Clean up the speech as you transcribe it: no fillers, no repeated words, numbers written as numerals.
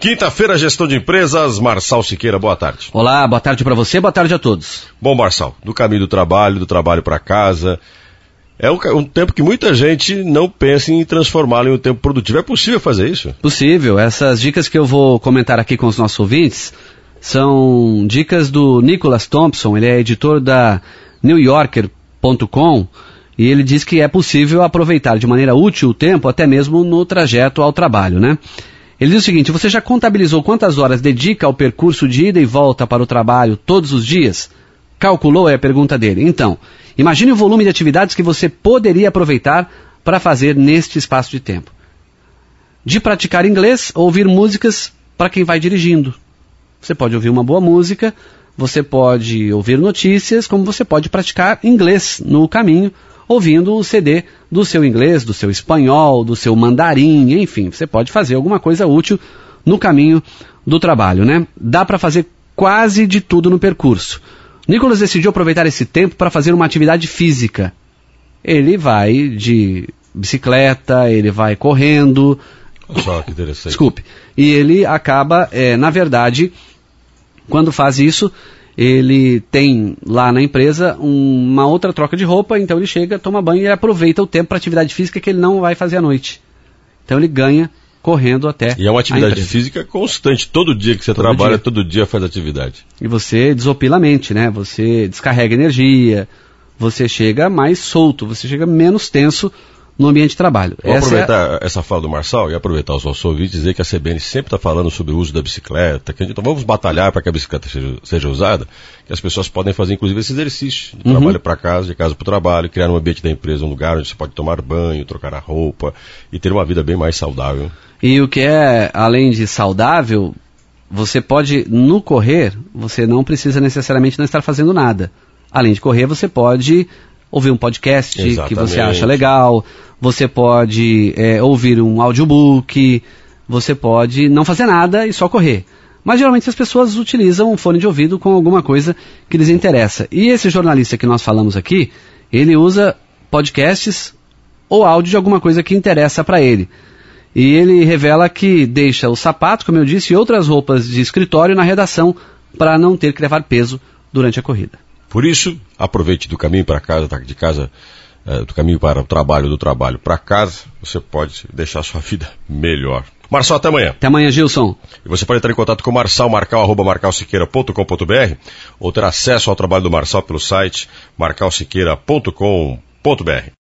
Quinta-feira, gestão de empresas, Marçal Siqueira, boa tarde. Olá, boa tarde para você, boa tarde a todos. Bom, Marçal, do caminho do trabalho para casa, é um tempo que muita gente não pensa em transformá-lo em um tempo produtivo. É possível fazer isso? Possível. Essas dicas que eu vou comentar aqui com os nossos ouvintes são dicas do Nicholas Thompson, ele é editor da NewYorker.com e ele diz que é possível aproveitar de maneira útil o tempo até mesmo no trajeto ao trabalho, né? Ele diz o seguinte: você já contabilizou quantas horas dedica ao percurso de ida e volta para o trabalho todos os dias? Calculou? É a pergunta dele. Então, imagine o volume de atividades que você poderia aproveitar para fazer neste espaço de tempo. De praticar inglês, ouvir músicas para quem vai dirigindo. Você pode ouvir uma boa música, você pode ouvir notícias, como você pode praticar inglês no caminho, ouvindo o CD do seu inglês, do seu espanhol, do seu mandarim, enfim, você pode fazer alguma coisa útil no caminho do trabalho, né? Dá para fazer quase de tudo no percurso. Nicholas decidiu aproveitar esse tempo para fazer uma atividade física. Ele vai de bicicleta, ele vai correndo. Só que interessante. Desculpe. E ele acaba, na verdade, quando faz isso, ele tem lá na empresa uma outra troca de roupa, então ele chega, toma banho e aproveita o tempo para atividade física que ele não vai fazer à noite. Então ele ganha correndo até. E é uma atividade física constante, todo dia que você trabalha, todo dia faz atividade. E você desopila a mente, né? Você descarrega energia, você chega mais solto, você chega menos tenso no ambiente de trabalho. Vou aproveitar essa fala do Marçal e aproveitar os nossos ouvintes e dizer que a CBN sempre está falando sobre o uso da bicicleta, que então vamos batalhar para que a bicicleta seja usada, que as pessoas podem fazer inclusive esse exercício, de trabalho para casa, de casa para o trabalho, criar no ambiente da empresa um lugar onde você pode tomar banho, trocar a roupa e ter uma vida bem mais saudável. E o que é, além de saudável, você pode, no correr, você não precisa necessariamente não estar fazendo nada. Além de correr, você pode ouvir um podcast que você acha legal, você pode ouvir um audiobook, você pode não fazer nada e só correr. Mas geralmente as pessoas utilizam um fone de ouvido com alguma coisa que lhes interessa. E esse jornalista que nós falamos aqui, ele usa podcasts ou áudio de alguma coisa que interessa para ele. E ele revela que deixa os sapatos, como eu disse, e outras roupas de escritório na redação para não ter que levar peso durante a corrida. Por isso, aproveite do caminho para casa, de casa, do caminho para o trabalho, do trabalho para casa, você pode deixar a sua vida melhor. Marçal, até amanhã. Até amanhã, Gilson. E você pode entrar em contato com o Marçal, marcal@marcalsiqueira.com.br ou ter acesso ao trabalho do Marçal pelo site marcalsiqueira.com.br.